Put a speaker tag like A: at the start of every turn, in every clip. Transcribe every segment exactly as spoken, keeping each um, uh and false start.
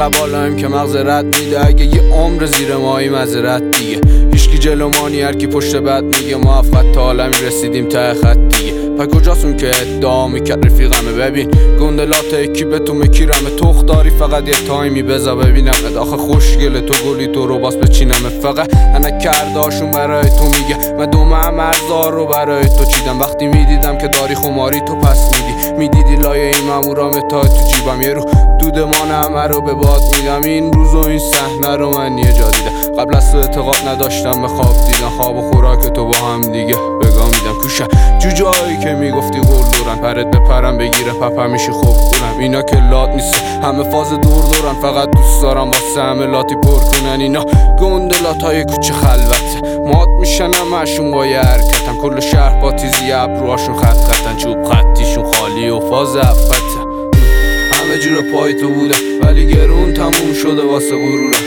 A: انقدر بالایم که مغز رد میده اگه یه عمر زیر مایی مزرت دیگه. هیچکی جلومانی هر کی پشت بد میگه ما افقد تا عالمی رسیدیم ته خط دیگه. پا کجاست که ادعا میکرد رفیقمه؟ ببین گندلات یکی به تو مکیرمه، تخ داری فقط یه تایمی بزا ببینم. آخه خوشگله تو گلی تو رو باس بچینمه، فقط انا کرداشون برای تو میگه. من دومه مرزار رو برای تو چیدم، وقتی میدیدم که داری خماری تو پس میدی. میدیدی لایه این مامورام تا تو جیبم، یه رو دود ما همه رو به باد میدم. این روز و این صحنه رو من یه جا دیدم، قبل از تو اعتقاد نداشتم به خواب دیدن. خواب و خوراک تو با هم دیگه بگاه میدم. کوشه جوجایی که میگفتی غول دورن، پرت بپرم بگیره پپر میشی خوب دورم. اینا که لات نیست همه فاز دور دورن، فقط دوست دارم واسه همه لاتی پر کنن. اینا گندلات های کوچه خلوته، مات میشن همشون با یه حرکتن. کل شهر با تیزی ابروهاشون خط خطن، چوب خطیشون خالی و فاز افته. همه جور پای تو بوده ولی گرون تموم شده واسه غرورم.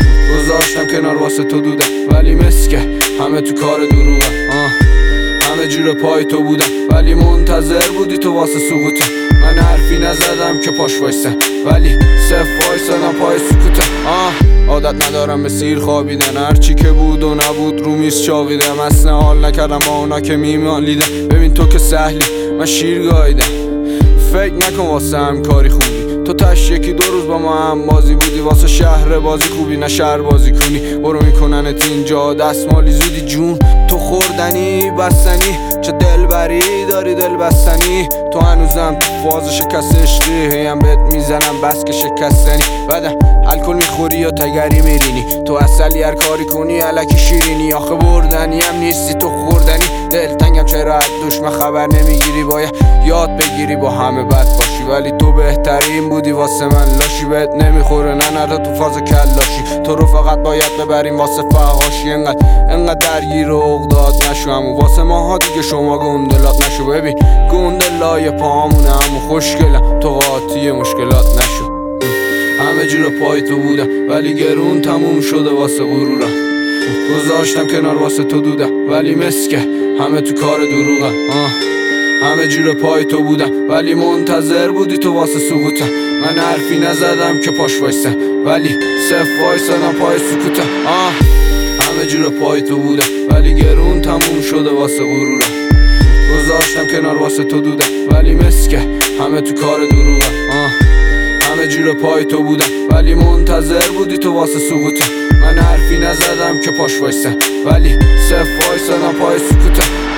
A: گذاشتم کنار واسه تو دوده ولی مسکه همه تو کار دروغه. آه. همه جور پای تو بودم ولی منتظر بودی تو واسه سقوطه. من حرفی نزدم که پاش وایسه ولی صف وایسادم پای سکوته. آه. عادت ندارم به سیر خوابیدن، هرچی که بود و نبود رو میز چاقیدم. اصلا حال نکردم با اونا که میمالیدم. ببین تو که سهلی من شیر گاییدم، فکر نکن واسه هم کاری خوبی. تو تش یکی دو روز با ما هم بازی بودی، واسه شهر بازی خوبی نه شهر بازی کنی. برو میکننت اینجا دستمالی زودی جون. تو خوردنی بستنی چه دلبری داری دل بستنی. تو هنوزم تو فاز شکست عشقی، هیم بهت میزنم بس که شکستنی. بعدم الکل میخوری یا تگری میرینی، تو اصلی هر کاری کنی الکی شیرینی. آخه بردنی هم نیستی تو خوردنی. دلتنگم چرا از دشمن خبر نمیگیری، باید یاد بگیری با همه بد باشی. ولی تو بهترین بودی واسه من، لاشی بهت نمیخوره نه نره تو فاز کلاشی. تو رو فقط باید ببریم واسه فحاشی، انقدر انقدر درگیر و اقداد نشو. همون واسه ماها دیگه شما گندلات نشو. ببین گندلای پامونه همون خوشگلم، تو قاطی مشکلات نشو. همه جور پای تو بودم ولی گرون تموم شده واسه غرورم. گذاشتم کنار واسه تو دودم ولی مسکه همه تو کار دروغم. آه. همه جور پای تو بودم ولی منتظر بودی تو واسه سقوطم. من حرفی نزدم که پاش وایسه ولی صف وایسادم پای سکوتم. آه. همه جور پای تو بودم ولی گرون تموم شده واسه غرورم. گذاشتم کنار واسه تو دودم ولی مسکه همه تو کار دروغم. آه. همه جور پای تو بودم ولی منتظر بودی تو واسه سقوطم. من حرفی نزدم که پاش وایسه ولی صف وایسادم پای سکوتم.